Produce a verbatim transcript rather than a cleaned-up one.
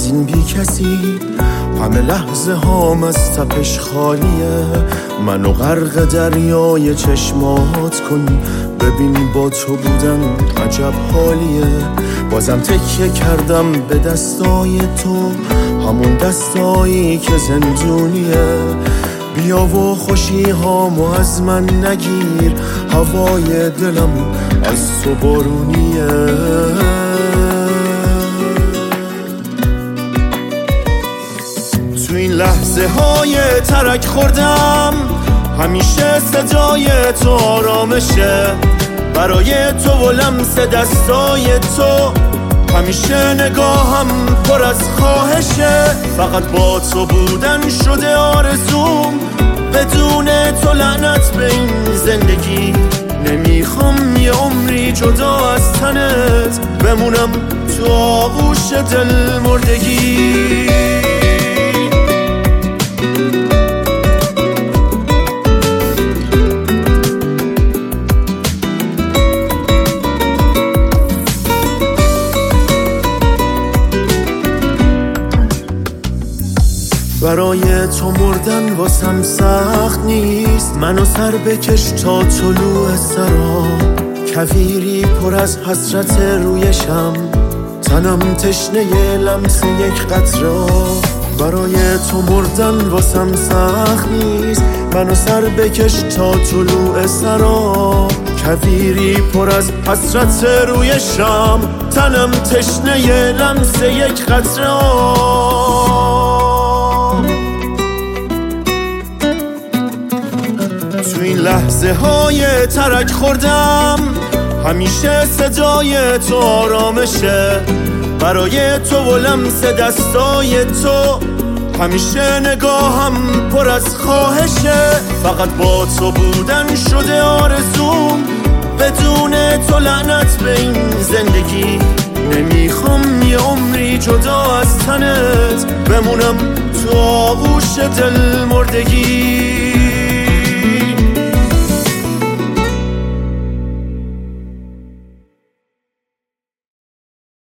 این بی کسی، همه لحظه هام از تپش خالیه. منو غرق دریای چشمات کن، ببین با تو بودن عجب حالیه. بازم تکیه کردم به دستای تو، همون دستایی که زندونیه. بیا و خوشی هامو از من نگیر، هوای دلم از تو بارونیه. تو این لحظه های ترک خوردم، همیشه صدای تو آرامشه. برای تو و لمس دستای تو، همیشه نگاهم پر از خواهشه. فقط با تو بودن شده آرزوم، بدون تو لعنت به این زندگی. نمیخوام یه عمری جدا از تنت بمونم تو آغوش دل مردگی. برای تو مردن واسم سخت نیست، منو سر بکش تا طلوع سرا. کویری پر از حسرت رویشم، تنم تشنه لمس یک قطره. برای تو مردن واسم سخت نیست، منو سر بکش تا طلوع سرا. کویری پر از حسرت رویشم، تنم تشنه لمس یک قطره. تو این لحظه های ترک خوردم، همیشه صدای تو آرامشه. برای تو و لمس دستای تو، همیشه نگاهم پر از خواهشه. فقط با تو بودن شده آرزوم، بدون تو لعنت به این زندگی. نمیخوام یه عمری جدا از تنت بمونم تو آغوش دل مردگی.